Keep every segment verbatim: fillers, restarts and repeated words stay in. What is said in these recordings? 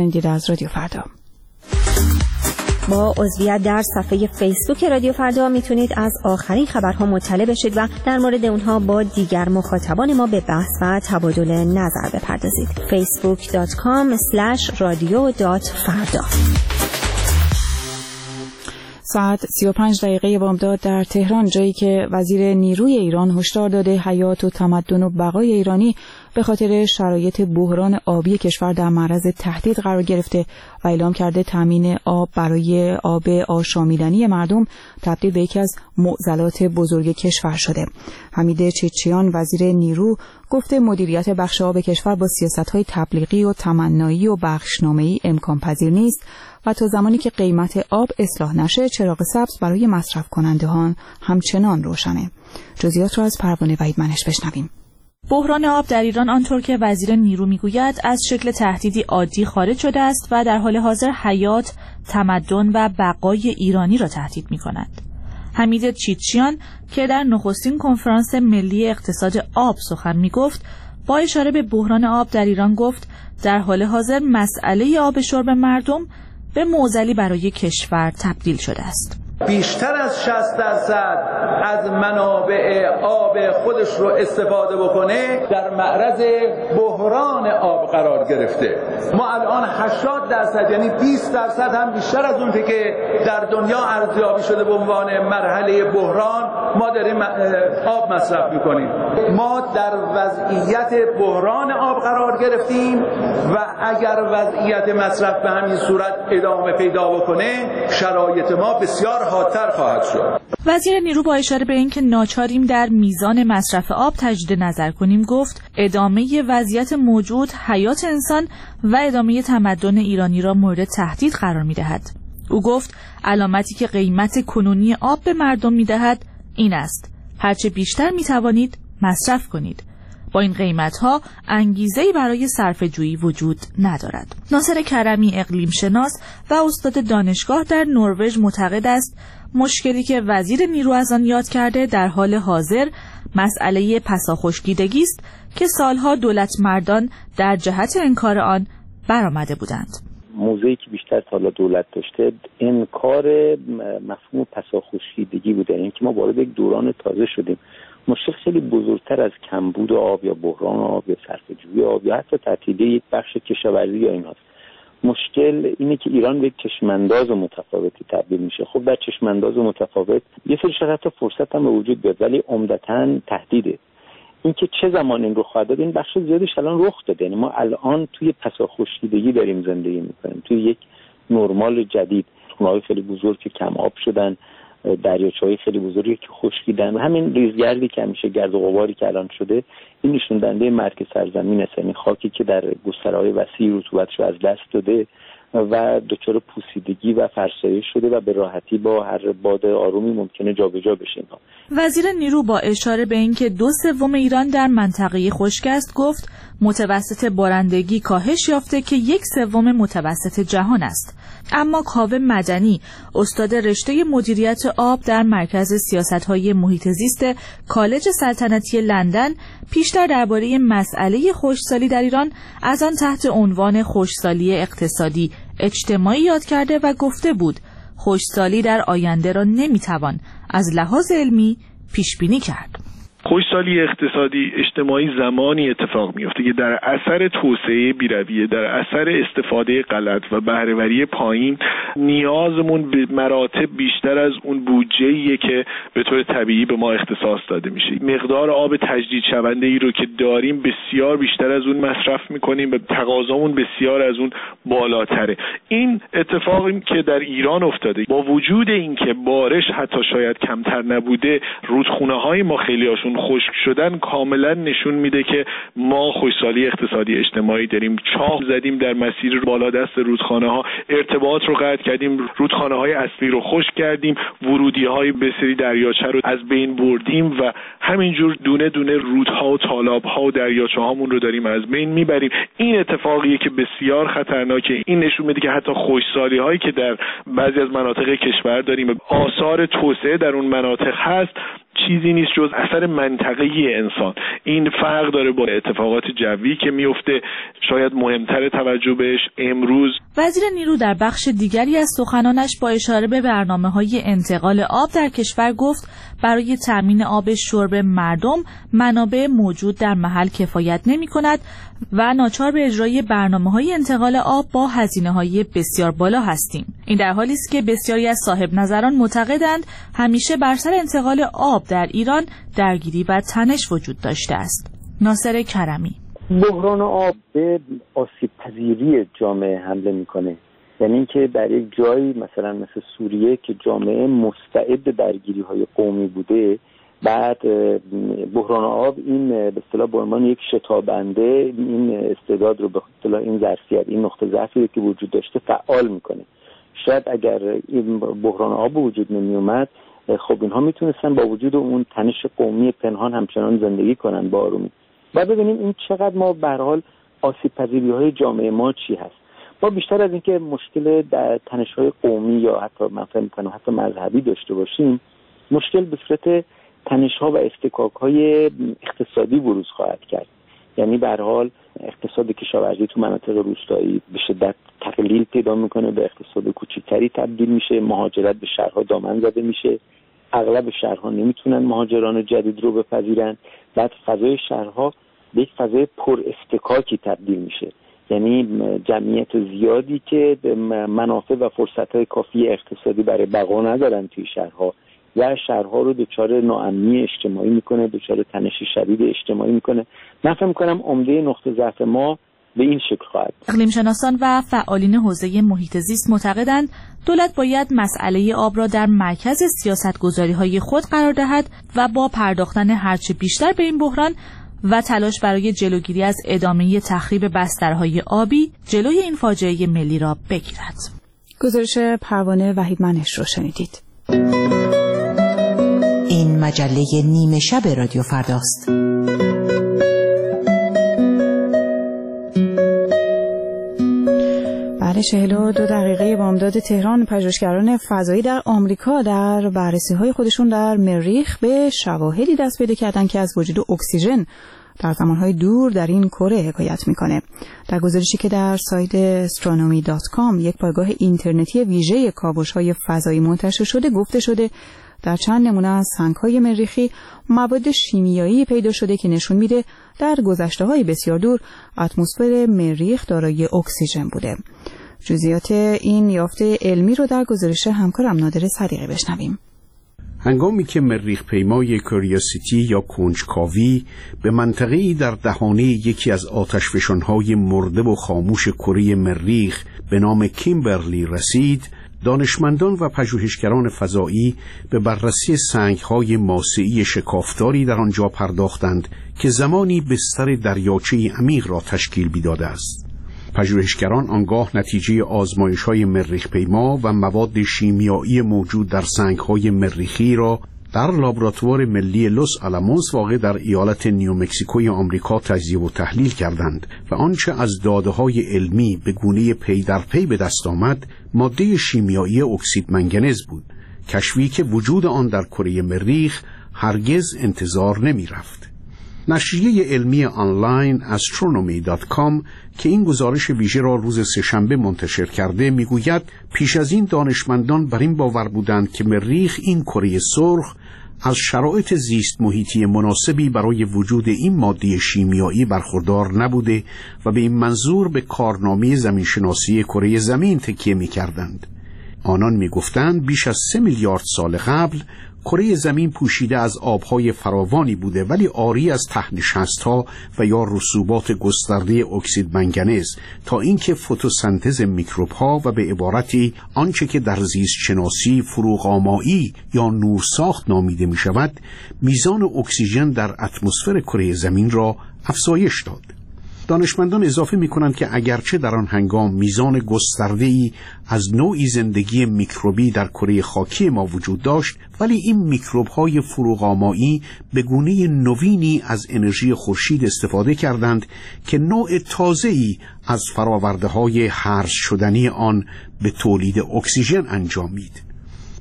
دید از رادیو فردا. با عضویت در صفحه فیسبوک رادیو فردا میتونید از آخرین خبرها مطلع بشید و در مورد اونها با دیگر مخاطبان ما به بحث و تبادل نظر بپردازید. فیسبوک دات کام اسلش رادیو دات فردا. ساعت سی و پنج دقیقه بامداد در تهران، جایی که وزیر نیروی ایران هشدار داده حیات و تمدن و بقای ایرانی به خاطر شرایط بحران آبی کشور در معرض تهدید قرار گرفته و اعلام کرده تامین آب برای آب آشامیدنی مردم تبدیل به یکی از معضلات بزرگ کشور شده. حمید چیچیان وزیر نیرو گفته مدیریت بخش آب کشور با سیاست‌های تبلیغی و تمنایی و بخشنامه‌ای امکان پذیر نیست و تا زمانی که قیمت آب اصلاح نشه چراغ سبز برای مصرف کنندگان همچنان روشنه. جزئیات را از پروانه وحید منش بشنویم. بحران آب در ایران آنطور که وزیر نیرو میگوید از شکل تهدیدی عادی خارج شده است و در حال حاضر حیات، تمدن و بقای ایرانی را تهدید می‌کند. حمید چیچیان که در نخستین کنفرانس ملی اقتصاد آب سخن می‌گفت، با اشاره به بحران آب در ایران گفت در حال حاضر مسئله آب شرب مردم به معضلی برای کشور تبدیل شده است. بیشتر از شصت درصد از منابع آب خودش رو استفاده بکنه در معرض بحران آب قرار گرفته. ما الان هشتاد درصد یعنی بیست درصد هم بیشتر از اون که در دنیا ارزیابی شده به عنوان مرحله بحران ما داریم آب مصرف میکنیم. ما در وضعیت بحران آب قرار گرفتیم و اگر وضعیت مصرف به همین صورت ادامه پیدا بکنه شرایط ما بسیار حادتر خواهد شد. وزیر نیرو با اشاره به اینکه ناچاریم در میزان مصرف آب تجدید نظر کنیم گفت ادامه وضعیت موجود حیات انسان و ادامه تمدن ایرانی را مورد تهدید قرار می‌دهد. او گفت علامتی که قیمت کنونی آب به مردم می‌دهد این است: هرچه بیشتر می‌توانید مصرف کنید. با این قیمت‌ها انگیزه‌ای برای صرفه‌جویی وجود ندارد. ناصر کرمی اقلیم شناس و استاد دانشگاه در نروژ معتقد است مشکلی که وزیر نیرو از آن یاد کرده در حال حاضر مسئله پساخشکیدگی است که سالها دولت مردان در جهت انکار آن برآمده بودند. موضوعی که بیشتر تا حالا دولت داشته انکار مفهوم پساخشکیدگی بوده، یعنی که ما وارد یک دوران تازه شدیم. مشکل خیلی بزرگتر از کمبود آب یا بحران آب یا صرفه‌جویی آب یا حتی تعطیلی یک بخش کشاورزی یا ایناست. مشکل اینه که ایران به یک چشمانداز متفاوتی تبدیل میشه. خب در چشمانداز متفاوت یه سری شرایط فرصت هم به وجود بیاد ولی عمدتاً تهدیده. اینکه چه زمان این رو خواهد داد این بخش زیادش الان رخ داده. یعنی ما الان توی پساخشکیدگی داریم زندگی میکنیم، توی یک نرمال جدید. رودخانه‌های خیلی بزرگ که کم آب شدن، دریاچه‌های خیلی بزرگی که خشکیدن و همین ریزگردی که همیشه گرد و غباری که الان شده این نشون دهنده مرگ سرزمین است. یعنی خاکی که در گسترهای وسیع رطوبتش رو از دست داده و دچار پوسیدگی و فرسایش شده و به راحتی با هر باد آرومی ممکنه جابجا بشه. وزیر نیرو با اشاره به اینکه دو سوم ایران در منطقه خشک است گفت متوسط بارندگی کاهش یافته که یک سوم متوسط جهان است. اما کاوه مدنی استاد رشته مدیریت آب در مرکز سیاست‌های محیط زیست کالج سلطنتی لندن پیشتر درباره مسئله خشکسالی در ایران از آن تحت عنوان خشکسالی اقتصادی اجتماعی یاد کرده و گفته بود خشکسالی در آینده را نمیتوان از لحاظ علمی پیش بینی کرد. خشکسالی اقتصادی اجتماعی زمانی اتفاق میفته که در اثر توسعه بی‌رویه، در اثر استفاده غلط و بهره‌وری پایین نیازمون به مراتب بیشتر از اون بودجه‌ایه که به طور طبیعی به ما اختصاص داده میشه. مقدار آب تجدید شونده ای رو که داریم بسیار بیشتر از اون مصرف میکنیم و تقاضامون بسیار از اون بالاتره. این اتفاقی که در ایران افتاده با وجود اینکه بارش حتی شاید کمتر نبوده، رودخونه‌های ما خیلی‌هاشون خشک شدن کاملا نشون میده که ما خشکسالی اقتصادی اجتماعی داریم. چاه زدیم در مسیر بالادست رودخانه ها، ارتباط رو قطع کردیم، رودخانه های اصلی رو خشک کردیم، ورودی های به سری دریاچه رو از بین بردیم و همینجور دونه دونه رودها و تالاب ها و دریاچه هامون رو داریم از بین میبریم. این اتفاقیه که بسیار خطرناکه. این نشون میده که حتی خشکسالی هایی که در بعضی از مناطق کشور داریم، آثار توسعه در اون مناطق هست، چیزی نیست جز اثر منطقه‌ای انسان. این فرق داره با اتفاقات جوی که میفته، شاید مهمتر توجه بهش امروز. وزیر نیرو در بخش دیگری از سخنانش با اشاره به برنامه‌های انتقال آب در کشور گفت برای تامین آب شرب مردم منابع موجود در محل کفایت نمی‌کند و ناچار به اجرای برنامه‌های انتقال آب با هزینه‌های بسیار بالا هستیم. این در حالی است که بسیاری از صاحب نظران معتقدند همیشه بر سر انتقال آب در ایران درگیری و تنش وجود داشته است. ناصر کرمی: بحران آب به آسیب پذیری جامعه حمله میکنه، یعنی اینکه در یک جایی مثلا مثل سوریه که جامعه مستعد درگیری های قومی بوده، بعد بحران آب این به اصطلاح به عنوان یک شتابنده این استعداد رو به اصطلاح این ظرفیت این نقطه ضعفی که وجود داشته فعال میکنه. شاید اگر این بحران آب وجود نمی اومد، خب اینها میتونستن با وجود اون تنش قومی پنهان همچنان زندگی کنن با آرومی. بعد ببینیم این چقدر ما به هر حال آسیب پذیری های جامعه ما چی هست. ما بیشتر از اینکه مشکل در تنش های قومی یا حتی من فکر می‌کنم حتی مذهبی داشته باشیم، مشکل به صورت تنش ها و افتکاک های اقتصادی بروز خواهد کرد. یعنی به هر حال اقتصاد کشاورزی تو مناطق روستایی به شدت تقلیل پیدا میکنه، به اقتصاد کوچکتری تبدیل میشه، مهاجرت به شهرها دامن زده میشه، اغلب شهرها نمیتونن مهاجران جدید رو بپذیرن، بعد فضای شهرها به یک فضای پر افتکاکی تبدیل میشه، یعنی جمعیت زیادی که منافع و فرصت‌های کافی اقتصادی برای بقا ندارن توی شهرها و شهرها رو دچار ناامنی اجتماعی میکنه، دچار تنش شدید اجتماعی میکنه. من فکر میکنم عمده نقطه ضعف ما به این شکل خواهد. اقلیم شناسان و فعالین حوزه محیط زیست معتقدند دولت باید مسئله آب را در مرکز سیاست‌گذاری‌های خود قرار دهد و با پرداختن هرچه بیشتر به این بحران و تلاش برای جلوگیری از ادامه تخریب بسترهای آبی جلوی این فاجعه ملی را بگیرد. گزارش پروانه وحیدمنش رو شنیدید. این مجله نیمه شب رادیو فرداست. بعد چهل و دو دقیقه بامداد تهران، پژوهشگران فضایی در آمریکا در بررسی‌های خودشون در مریخ به شواهدی دست پیدا کردن که از وجود اکسیژن در زمانهای دور در این کره حکایت میکنه. در گزارشی که در سایت استرونومی دات کام، یک پایگاه اینترنتی ویژه کاوش‌های فضایی منتشر شده، گفته شده در چند نمونه از سنگ‌های مریخی مواد شیمیایی پیدا شده که نشون میده در گذشته‌های بسیار دور اتمسفر مریخ دارای اکسیژن بوده. جزئیات این یافته علمی رو در گزارش همکارم نادر صدیقی بشنویم. هنگامی که مریخ پیمای کوریوسیتی یا کنجکاوی به منطقه‌ای در دهانه یکی از آتشفشان‌های مرده و خاموش کره مریخ به نام کیمبرلی رسید، دانشمندان و پژوهشگران فضایی به بررسی سنگ‌های ماسه‌ای شکافداری در آنجا پرداختند که زمانی بستر دریاچه عمیق را تشکیل می‌داده است. پژوهشگران آنگاه نتیجه آزمایش‌های مریخ پیما و مواد شیمیایی موجود در سنگ‌های مریخی را در لابراتوار ملی لوس آلاموس واقع در ایالت نیومکسیکوی آمریکا تجزیه و تحلیل کردند و آنچه از داده‌های علمی به گونه پی در پی به دست آمد ماده شیمیایی اکسید منگنز بود، کشفی که وجود آن در کره مریخ هرگز انتظار نمی‌رفت. نشریه علمی آنلاین استرونومی دات کام که این گزارش ویژه را روز سه‌شنبه منتشر کرده میگوید پیش از این دانشمندان بر این باور بودند که مریخ، این کره سرخ، از شرایط زیست محیطی مناسبی برای وجود این ماده شیمیایی برخوردار نبوده و به این منظور به کارنامه زمینشناسی کره زمین تکیه می‌کردند. آنان می‌گفتند بیش از سه میلیارد سال قبل کره زمین پوشیده از آبهای فراوانی بوده ولی عاری از ته‌نشست‌ها و یا رسوبات گسترده اکسید منگنز، تا اینکه فتوسنتز میکروب‌ها و به عبارتی آنچه که در زیست شناسی فروغ‌آمایی یا نورساخت نامیده می‌شود، میزان اکسیژن در اتمسفر کره زمین را افزایش داد. دانشمندان اضافه می‌کنند که اگرچه در آن هنگام میزان گسترده‌ای از نوعی زندگی میکروبی در کره خاکی ما وجود داشت، ولی این میکروب‌های فروغ‌آمایی به گونه نوینی از انرژی خورشید استفاده کردند که نوع تازه‌ای از فرآورده‌های هرز شدنی آن به تولید اکسیژن انجامید.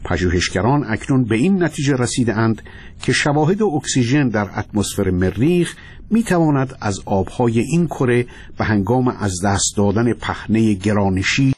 پژوهشگران اکنون به این نتیجه رسیده‌اند که شواهد اکسیژن در اتمسفر مریخ میتواند از آبهای این کره به هنگام از دست دادن پهنه گرانشی